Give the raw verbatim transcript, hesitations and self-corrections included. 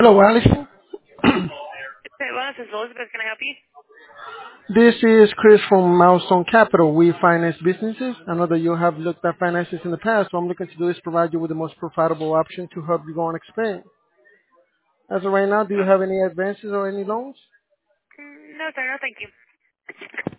Hello, Allison. Hey, well, this is Elizabeth. Can I help you? This is Chris from Milestone Capital. We finance businesses. I know that you have looked at finances in the past. What I'm looking to do is provide you with the most profitable option to help you go and expand. As of right now, do you Oh, have any advances or any loans? mm, no, sir. No, thank you.